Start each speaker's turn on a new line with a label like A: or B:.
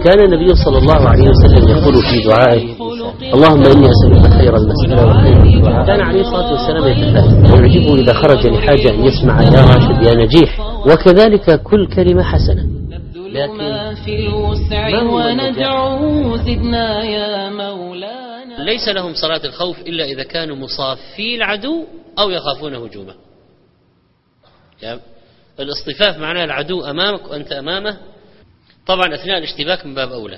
A: كان النبي صلى الله عليه وسلم يقول في دعائه: اللهم إني أسألك خير المسألة وخير الدعاء. كان عليه الصلاة والسلام يتفائل ويعجبه إذا خرج لحاجة أن يسمع يا راشد يا نجيح، وكذلك كل كلمة حسنة.
B: لكن في الوسع وندعو زدنا يا مولانا.
C: ليس لهم صلاة الخوف إلا إذا كانوا مصافي العدو أو يخافون هجومه. يعني الاصطفاف معناه العدو أمامك وأنت أمامه، طبعا أثناء الاشتباك من باب أولى.